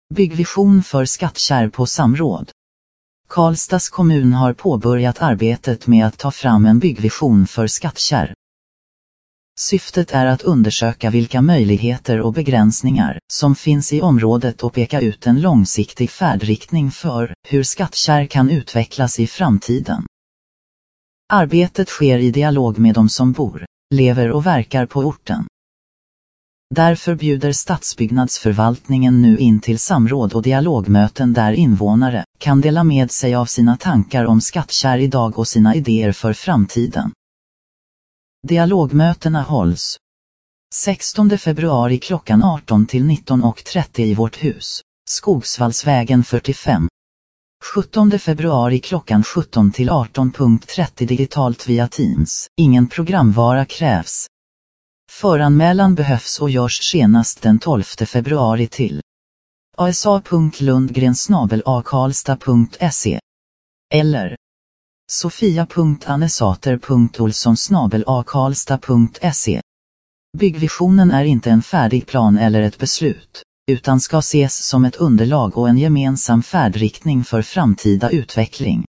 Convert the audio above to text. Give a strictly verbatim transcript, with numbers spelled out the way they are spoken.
Byggvision för Skattkärr på samråd. Karlstads kommun har påbörjat arbetet med att ta fram en byggvision för Skattkärr. Syftet är att undersöka vilka möjligheter och begränsningar som finns i området och peka ut en långsiktig färdriktning för hur Skattkärr kan utvecklas i framtiden. Arbetet sker i dialog med de som bor, lever och verkar på orten. Därför bjuder stadsbyggnadsförvaltningen nu in till samråd och dialogmöten där invånare kan dela med sig av sina tankar om Skattkärr idag och sina idéer för framtiden. Dialogmötena hålls sextonde februari klockan arton till nitton och trettio i vårt hus, Skogsvallsvägen fyrtiofem. sjuttonde februari klockan sjutton till arton trettio digitalt via Teams. Ingen programvara krävs. Föranmälan behövs och görs senast den tolfte februari till a s a punkt lundgren snabel a karlstad punkt se eller sofia punkt anesater punkt olsson snabel a karlstad punkt se. Byggvisionen är inte en färdig plan eller ett beslut, utan ska ses som ett underlag och en gemensam färdriktning för framtida utveckling.